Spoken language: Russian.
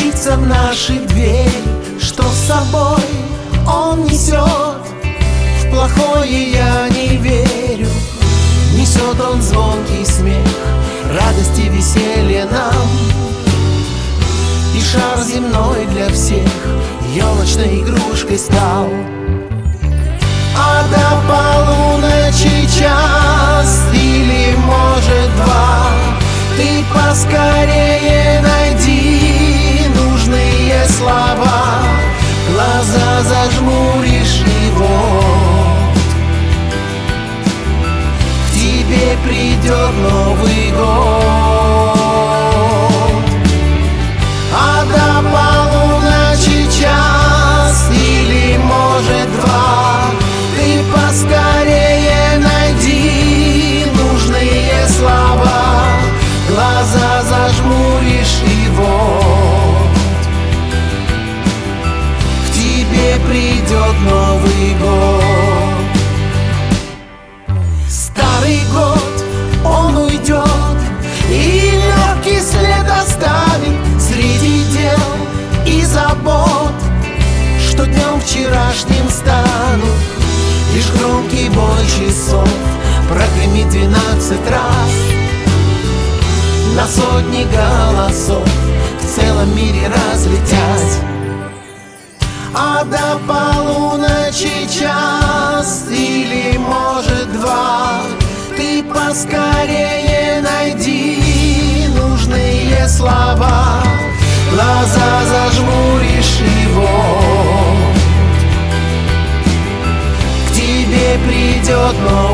стучится в наши двери. Что с собой он несет? В плохое я не верю. Несет он звонкий смех, радость и веселье нам. И шар земной для всех елочной игрушкой стал. А до полуночи час или может два, ты поскорее найди нужные слова. Глаза зажмуришь и вот к тебе придет Новый год. А до полуночи час или может два, ты поскорее найди нужные слова. Глаза зажмуришь и вот к тебе придет Новый год. Старый год, он уйдет и легкий след оставит среди дел и забот, что днем вчерашним станут. Лишь громкий бой часов прогремит 12 раз на сотни голосов в целом мире разлетять. А до полуночи час или может два, ты поскорее найди нужные слова. Глаза зажмуришь и вот к тебе придет Новый год.